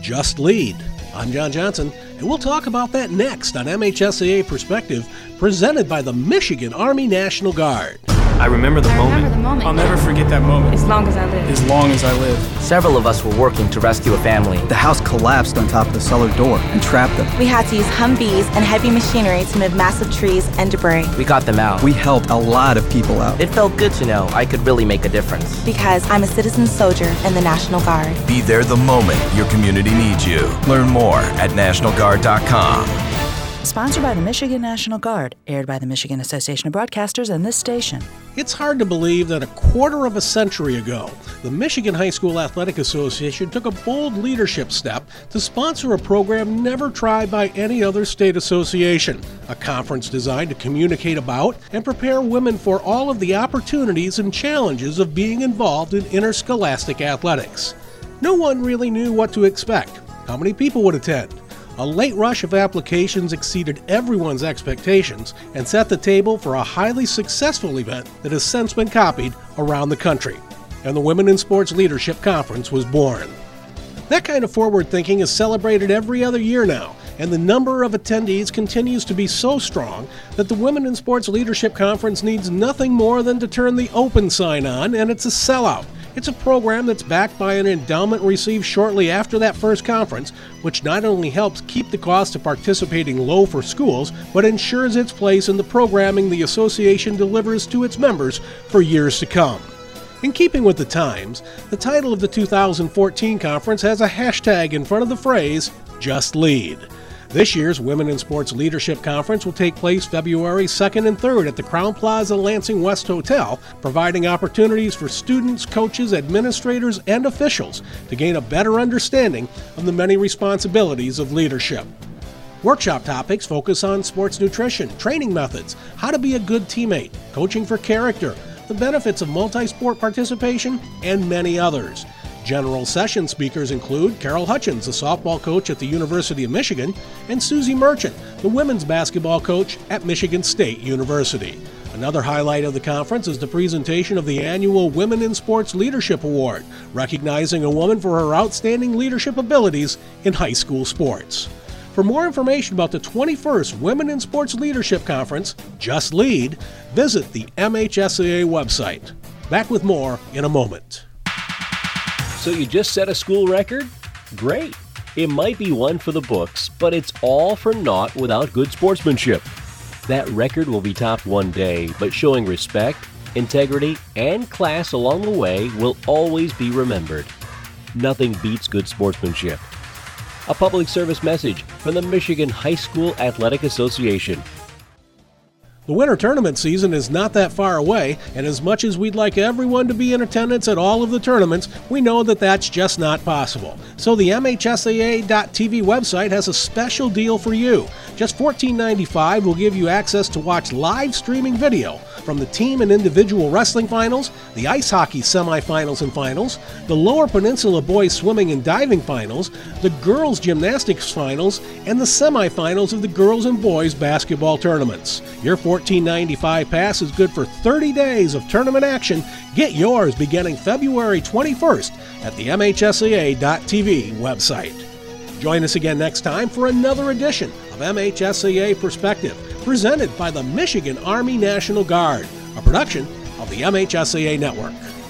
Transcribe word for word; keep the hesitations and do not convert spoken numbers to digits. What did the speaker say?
Just Lead. I'm John Johnson, and we'll talk about that next on M H S A A Perspective, presented by the Michigan Army National Guard. I remember the I moment. remember the moment. I'll never forget that moment. As long as I live. As long as I live. Several of us were working to rescue a family. The house collapsed on top of the cellar door and trapped them. We had to use Humvees and heavy machinery to move massive trees and debris. We got them out. We helped a lot of people out. It felt good to know I could really make a difference. Because I'm a citizen soldier in the National Guard. Be there the moment your community needs you. Learn more at national guard dot com. Sponsored by the Michigan National Guard, aired by the Michigan Association of Broadcasters and this station. It's hard to believe that a quarter of a century ago, the Michigan High School Athletic Association took a bold leadership step to sponsor a program never tried by any other state association, a conference designed to communicate about and prepare women for all of the opportunities and challenges of being involved in interscholastic athletics. No one really knew what to expect, how many people would attend. A late rush of applications exceeded everyone's expectations and set the table for a highly successful event that has since been copied around the country. And the Women in Sports Leadership Conference was born. That kind of forward thinking is celebrated every other year now, and the number of attendees continues to be so strong that the Women in Sports Leadership Conference needs nothing more than to turn the open sign on, and it's a sellout. It's a program that's backed by an endowment received shortly after that first conference, which not only helps keep the cost of participating low for schools, but ensures its place in the programming the association delivers to its members for years to come. In keeping with the times, the title of the two thousand fourteen conference has a hashtag in front of the phrase, Just Lead. This year's Women in Sports Leadership Conference will take place February second and third at the Crown Plaza Lansing West Hotel, providing opportunities for students, coaches, administrators, and officials to gain a better understanding of the many responsibilities of leadership. Workshop topics focus on sports nutrition, training methods, how to be a good teammate, coaching for character, the benefits of multi-sport participation, and many others. General session speakers include Carol Hutchins, the softball coach at the University of Michigan, and Susie Merchant, the women's basketball coach at Michigan State University. Another highlight of the conference is the presentation of the annual Women in Sports Leadership Award, recognizing a woman for her outstanding leadership abilities in high school sports. For more information about the twenty-first Women in Sports Leadership Conference, Just Lead, visit the M H S A A website. Back with more in a moment. So you just set a school record? Great. It might be one for the books, but it's all for naught without good sportsmanship. That record will be topped one day, but showing respect, integrity, and class along the way will always be remembered. Nothing beats good sportsmanship. A public service message from the Michigan High School Athletic Association. The winter tournament season is not that far away, and as much as we'd like everyone to be in attendance at all of the tournaments, we know that that's just not possible. So the M H S A A dot T V website has a special deal for you. Just fourteen ninety-five will give you access to watch live streaming video from the team and individual wrestling finals, the ice hockey semifinals and finals, the Lower Peninsula boys swimming and diving finals, the girls gymnastics finals, and the semifinals of the girls and boys basketball tournaments. Your fourteen ninety-five pass is good for thirty days of tournament action. Get yours beginning February twenty-first at the M H S A A dot T V website. Join us again next time for another edition of M H S A A Perspective, presented by the Michigan Army National Guard, a production of the M H S A A Network.